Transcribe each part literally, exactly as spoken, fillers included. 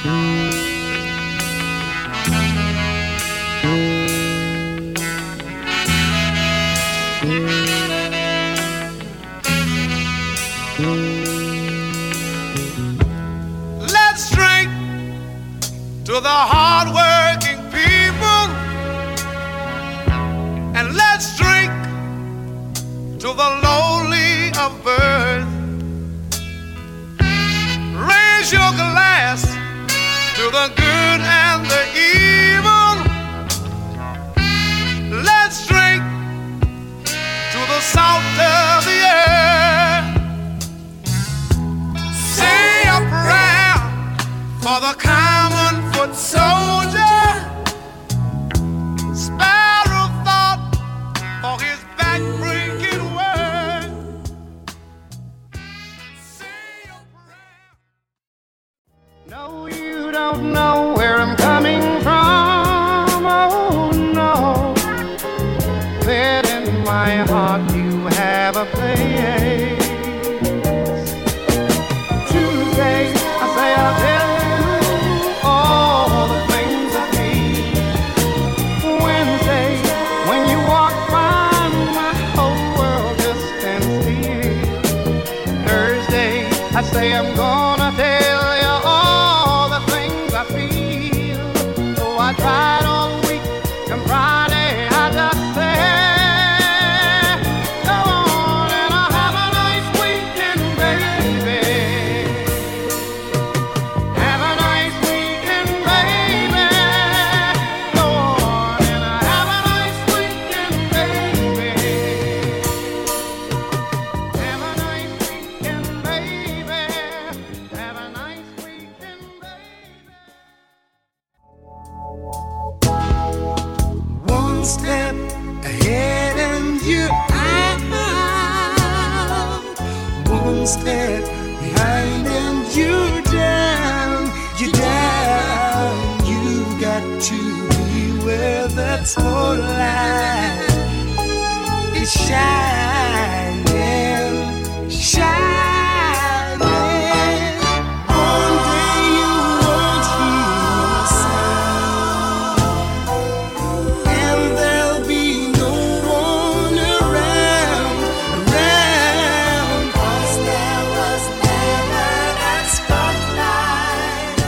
Let's drink to the hard-working people, and let's drink to the lowly of birth. Raise your glass to the good and the evil. Let's drink to the salt of the earth. Say a prayer for the common foot soldier. Spare a thought for his back-breaking word. Say a prayer. No, you don't know where I'm coming from. Oh no, that in my heart you have a place. Tuesday, I say I'll tell you all the things I feel. Wednesday, when you walk by, my whole world just stands still. Thursday, I say I'm gonna tell you all the things I feel. So I tried all week, and Friday I just say, go on and I'll have a nice weekend, baby. Have a nice weekend, baby. Go on and I'll have a nice weekend, baby. Have a nice weekend, baby. Have a nice weekend, baby. One step ahead and you're out. One step behind and you're down. You're down. You got to be where the spotlight is shining, shining. One day you won't hear a sound, and there'll be no one around, around. 'Cause there was never that spotlight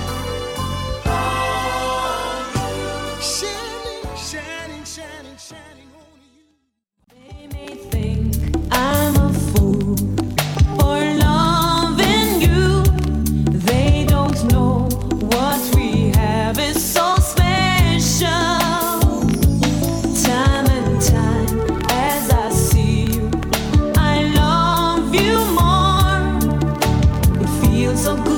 on you. Shining, shining, shining, shining on you. They may think I'm a fool for loving you. They don't know what we have is so special. Time and time as I see you, I love you more. It feels so good.